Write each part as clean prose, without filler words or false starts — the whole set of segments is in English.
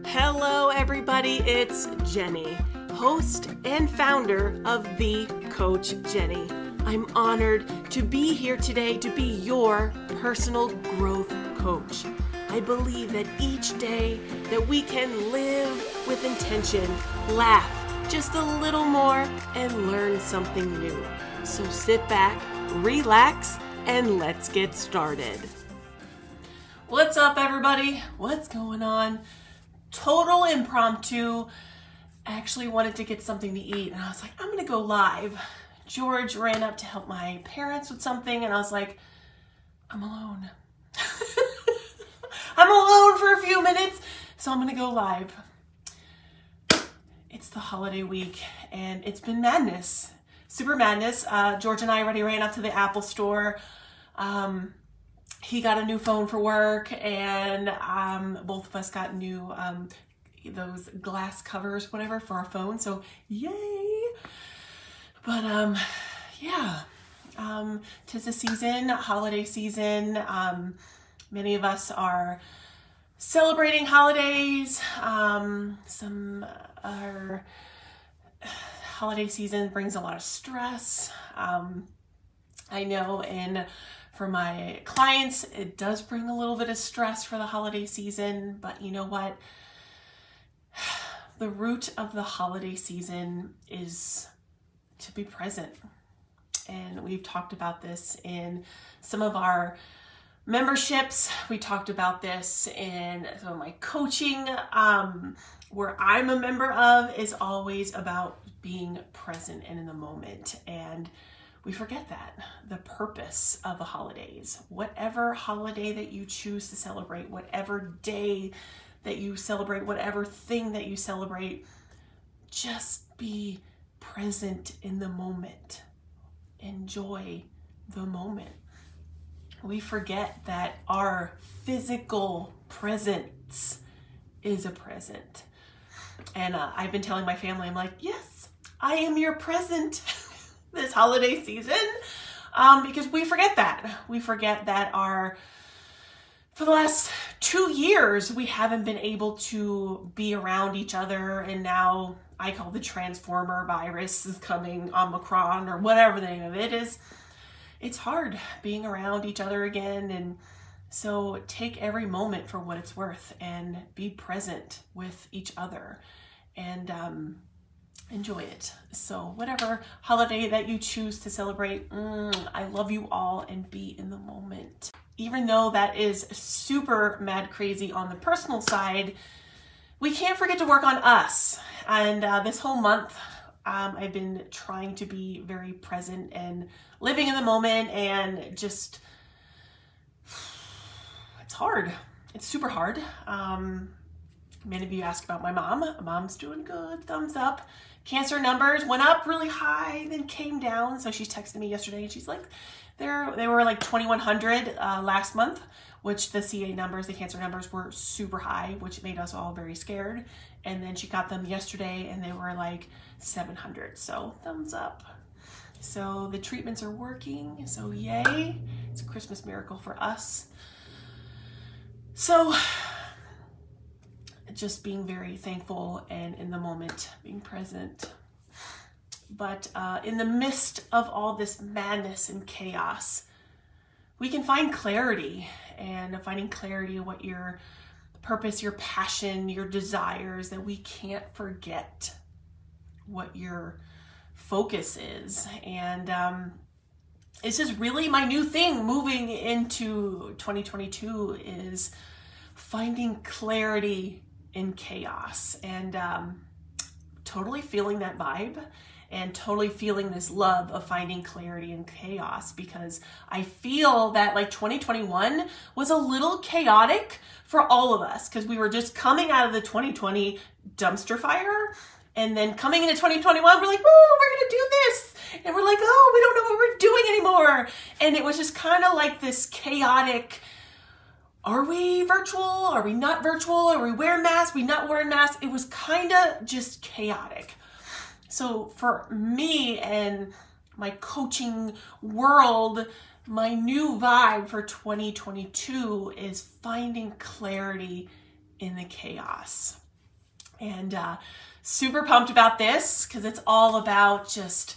Hello, everybody. It's Jenny, host and founder of The Coach Jenny. I'm honored to be here today to be your personal growth coach. I believe that each day that we can live with intention, laugh just a little more, and learn something new. So sit back, relax, and let's get started. What's up, everybody? What's going on? Total impromptu. I actually wanted to get something to eat, and I was like, I'm gonna go live. George ran up to help my parents with something, and I was like, I'm alone. I'm alone for a few minutes, so I'm gonna go live. It's the holiday week, and it's been madness. Super madness. George and I already ran up to the Apple store. He got a new phone for work, and both of us got new those glass covers, whatever, for our phone. So yay! But yeah, 'tis the season, holiday season. Many of us are celebrating holidays. Our holiday season brings a lot of stress. I know, and for my clients, it does bring a little bit of stress for the holiday season, but you know what? The root of the holiday season is to be present. And we've talked about this in some of our memberships. We talked about this in some of my coaching, where I'm a member of, is always about being present and in the moment. And we forget that, the purpose of the holidays. Whatever holiday that you choose to celebrate, whatever day that you celebrate, whatever thing that you celebrate, just be present in the moment. Enjoy the moment. We forget that our physical presence is a present. And I've been telling my family, I'm like, yes, I am your present this holiday season, because we forget that. We forget that for the last 2 years, we haven't been able to be around each other, and now I call the Transformer virus is coming, Omicron, or whatever the name of it is. It's hard being around each other again, and so take every moment for what it's worth and be present with each other and enjoy it. So whatever holiday that you choose to celebrate, I love you all, and be in the moment. Even though that is super mad crazy on the personal side, we can't forget to work on us. And this whole month, I've been trying to be very present and living in the moment, and just, it's hard. It's super hard. Many of you ask about my mom. Mom's doing good, thumbs up. Cancer numbers went up really high, then came down. So she's texted me yesterday, and she's like, they were like 2,100 last month, which the CA numbers, the cancer numbers, were super high, which made us all very scared. And then she got them yesterday, and they were like 700. So thumbs up. So the treatments are working. So yay. It's a Christmas miracle for us. So just being very thankful and in the moment, being present. But in the midst of all this madness and chaos, we can find clarity, and finding clarity in what your purpose, your passion, your desires, that we can't forget what your focus is. And this is really my new thing moving into 2022, is finding clarity in chaos, and totally feeling that vibe, and totally feeling this love of finding clarity in chaos, because I feel that like 2021 was a little chaotic for all of us, because we were just coming out of the 2020 dumpster fire, and then coming into 2021, we're like, woo, we're gonna do this, and we're like, oh, we don't know what we're doing anymore, and it was just kind of like this chaotic, are we virtual? Are we not virtual? Are we wearing masks? We not wearing masks? It was kind of just chaotic. So for me and my coaching world, my new vibe for 2022 is finding clarity in the chaos. And super pumped about this because it's all about just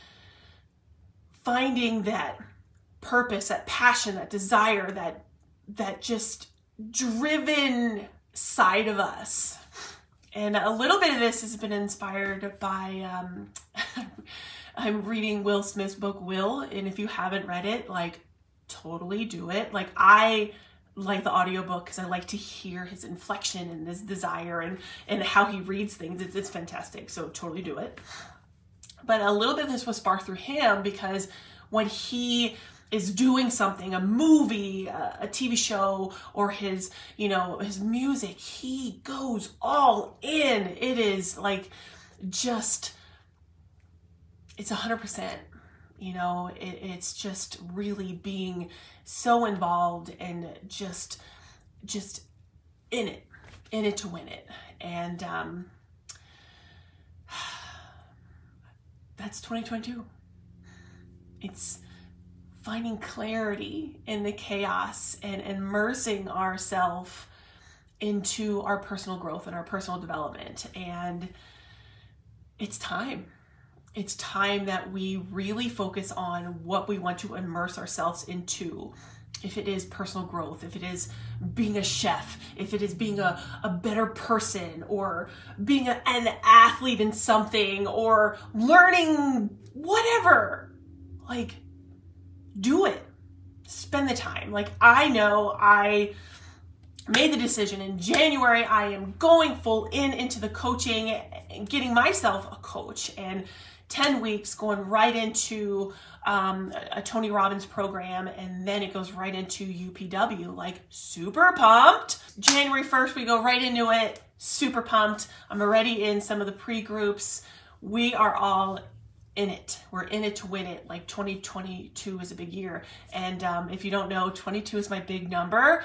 finding that purpose, that passion, that desire, that just driven side of us. And a little bit of this has been inspired by, I'm reading Will Smith's book, Will. And if you haven't read it, like, totally do it. Like, I like the audiobook because I like to hear his inflection and his desire and how he reads things. It's fantastic. So totally do it. But a little bit of this was sparked through him because when he is doing something, a movie, a TV show, or his music, he goes all in. It is like just, it's 100%, it's just really being so involved and just in it to win it. And that's 2022. It's finding clarity in the chaos and immersing ourselves into our personal growth and our personal development. And it's time. It's time that we really focus on what we want to immerse ourselves into. If it is personal growth, if it is being a chef, if it is being a better person, or being an athlete in something, or learning whatever, like, do it. Spend the time. Like, I know I made the decision in January, I am going full into the coaching and getting myself a coach, and 10 weeks going right into a Tony Robbins program, and then it goes right into UPW. Like, super pumped. January 1st, we go right into it. Super pumped. I'm already in some of the pre-groups. We are all in it. We're in it to win it. Like, 2022 is a big year. And if you don't know, 22 is my big number.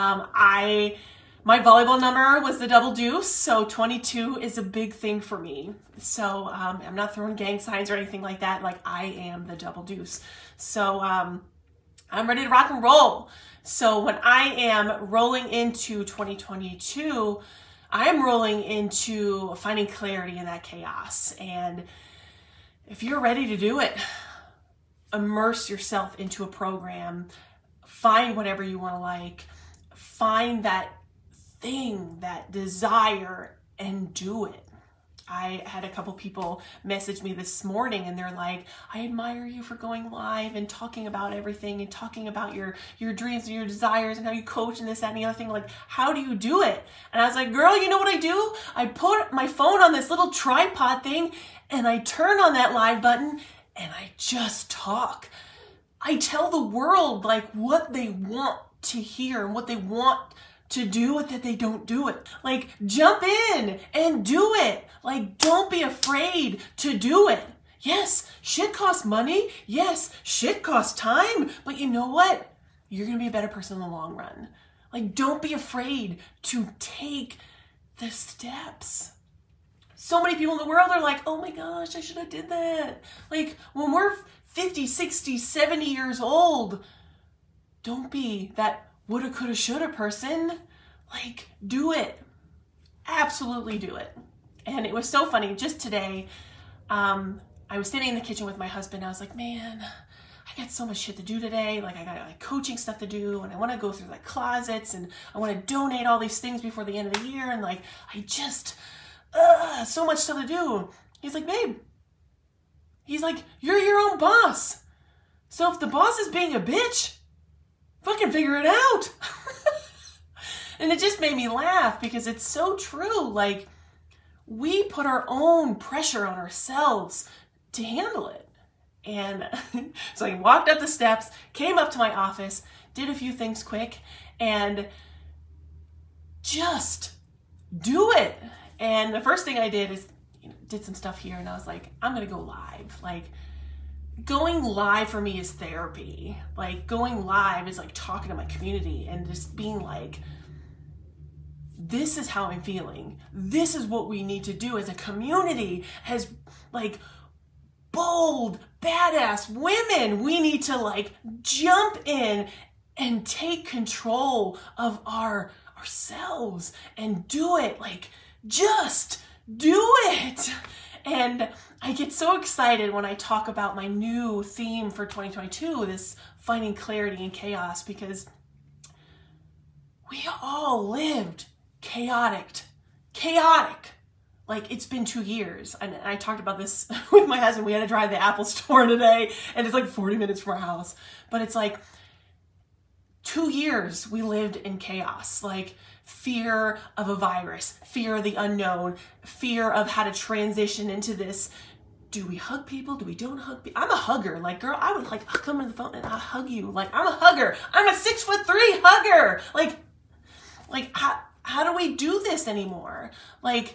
My volleyball number was the double deuce, so 22 is a big thing for me. So I'm not throwing gang signs or anything like that. Like, I am the double deuce. So I'm ready to rock and roll. So when I am rolling into 2022, I am rolling into finding clarity in that chaos. And if you're ready to do it, immerse yourself into a program, find whatever you want to like, find that thing, that desire, and do it. I had a couple people message me this morning and they're like, I admire you for going live and talking about everything and talking about your dreams and your desires and how you coach and this, that, and the other thing. Like, how do you do it? And I was like, girl, you know what I do? I put my phone on this little tripod thing and I turn on that live button and I just talk. I tell the world like what they want to hear and what they want to do it, that they don't do it. Like, jump in and do it. Like, don't be afraid to do it. Yes, shit costs money. Yes, shit costs time. But you know what? You're going to be a better person in the long run. Like, don't be afraid to take the steps. So many people in the world are like, oh my gosh, I should have did that. Like, when we're 50, 60, 70 years old, don't be that woulda, coulda, shoulda person. Like, do it. Absolutely do it. And it was so funny. Just today, I was standing in the kitchen with my husband. I was like, man, I got so much shit to do today. Like, I got like coaching stuff to do, and I want to go through like closets, and I want to donate all these things before the end of the year. And like, I just, so much stuff to do. He's like, babe, he's like, you're your own boss. So if the boss is being a bitch, fucking figure it out. And it just made me laugh because it's so true. Like, we put our own pressure on ourselves to handle it. And so I walked up the steps, came up to my office, did a few things quick, and just do it. And the first thing I did is did some stuff here, and I was like, I'm going to go live. Like, going live for me is therapy. Like, going live is like talking to my community and just being like, this is how I'm feeling. This is what we need to do as a community, as like bold, badass women. We need to like jump in and take control of ourselves and do it. Like, Just do it. And I get so excited when I talk about my new theme for 2022, this finding clarity in chaos, because we all lived chaotic. Like, it's been 2 years. And I talked about this with my husband. We had to drive to the Apple store today, and it's like 40 minutes from our house. But it's like 2 years we lived in chaos, like fear of a virus, fear of the unknown, fear of how to transition into this. Do we hug people? Do we don't hug people? I'm a hugger. Like, girl, I would like come on the phone and I'll hug you. Like, I'm a hugger. I'm a 6'3" hugger. Like how do we do this anymore? Like,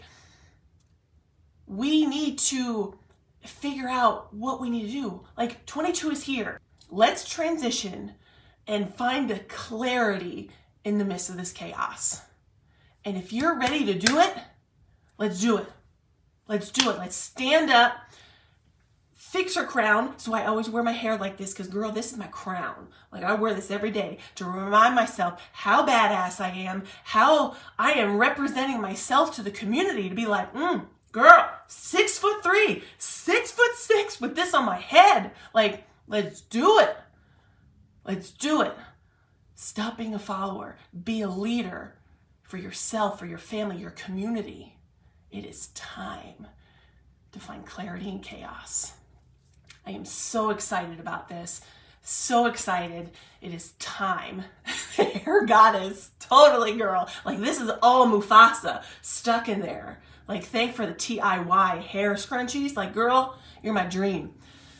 we need to figure out what we need to do. Like, 22 is here. Let's transition and find a clarity in the midst of this chaos. And if you're ready to do it, let's do it. Let's do it. Let's stand up, fix our crown. So I always wear my hair like this because, girl, this is my crown. Like, I wear this every day to remind myself how badass I am, how I am representing myself to the community, to be like, girl, 6'3", 6'6", with this on my head. Like, let's do it. Let's do it. Stop being a follower. Be a leader for yourself, for your family, your community. It is time to find clarity in chaos. I am so excited about this. So excited. It is time. Hair goddess. Totally, girl. Like, this is all Mufasa stuck in there. Like, thank for the DIY hair scrunchies. Like, girl, you're my dream.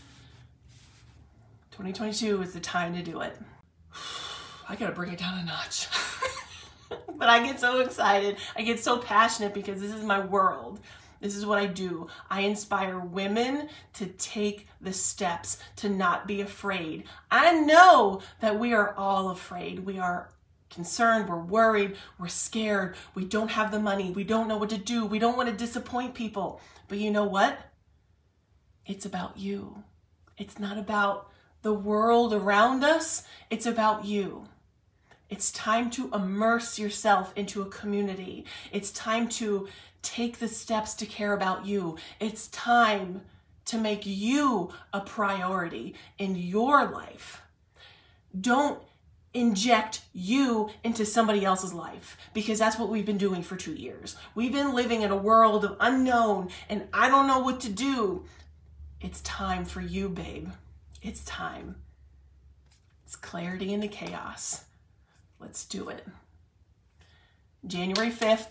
2022 is the time to do it. I gotta bring it down a notch. But I get so excited. I get so passionate because this is my world. This is what I do. I inspire women to take the steps, to not be afraid. I know that we are all afraid. We are concerned, we're worried, we're scared, we don't have the money, we don't know what to do, we don't want to disappoint people. But you know what? It's about you. It's not about the world around us, it's about you. It's time to immerse yourself into a community. It's time to take the steps to care about you. It's time to make you a priority in your life. Don't inject you into somebody else's life, because that's what we've been doing for 2 years. We've been living in a world of unknown and I don't know what to do. It's time for you, babe. It's time. It's clarity in the chaos. Let's do it. January 5th.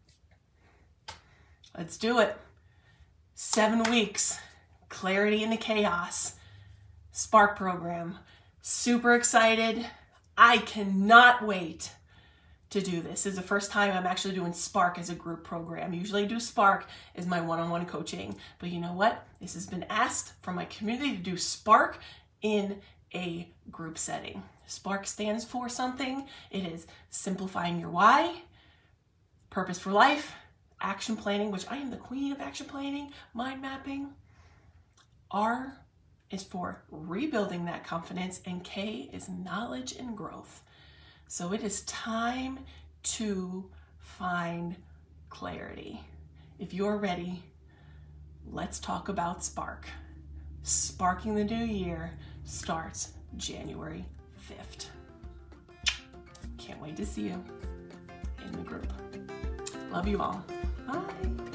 Let's do it. 7 weeks. Clarity in the chaos. Spark program. Super excited. I cannot wait to do this. This is the first time I'm actually doing Spark as a group program. Usually I do Spark as my one-on-one coaching. But you know what? This has been asked from my community to do Spark in a group setting. Spark stands for something. It is simplifying your why, purpose for life, action planning, which I am the queen of action planning, mind mapping. R is for rebuilding that confidence, and K is knowledge and growth. So it is time to find clarity. If you're ready, let's talk about Spark. Sparking the new year starts January 5th. Can't wait to see you in the group. Love you all. Bye.